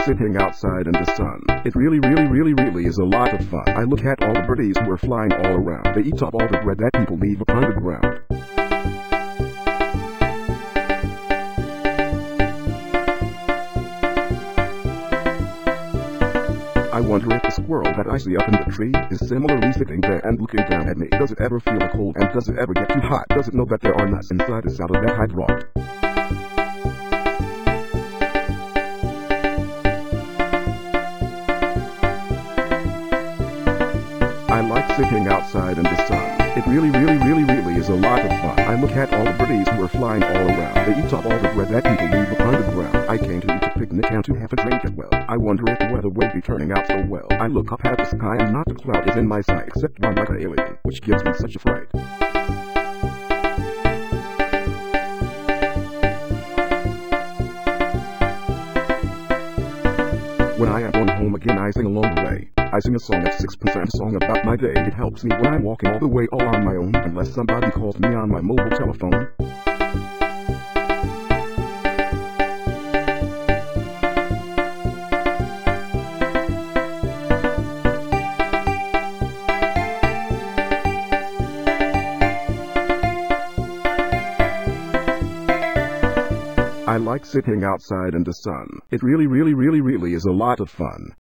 sitting outside in the sun. It really is a lot of fun. I look at all the birdies who are flying all around. They eat up all the bread that people leave upon the ground. I wonder if the squirrel that I see up in the tree is similarly sitting there and looking down at me. Does it ever feel cold, and does it ever get too hot? Does it know that there are nuts inside the salad that I brought? I like sitting outside in the sun. It really is a lot of fun. I look at all the birdies who are flying all around. They eat up all the bread that people leave upon the ground. I came to eat a picnic and to have a drink as well. I wonder if the weather will be turning out so well. I look up at the sky and not a cloud is in my sight except one like an alien, which gives me such a fright. When I am going home again, I sing along the way. I sing a song at 6%, a song about my day. It helps me when I'm walking all the way all on my own, unless somebody calls me on my mobile telephone. I like sitting outside in the sun. It really is a lot of fun.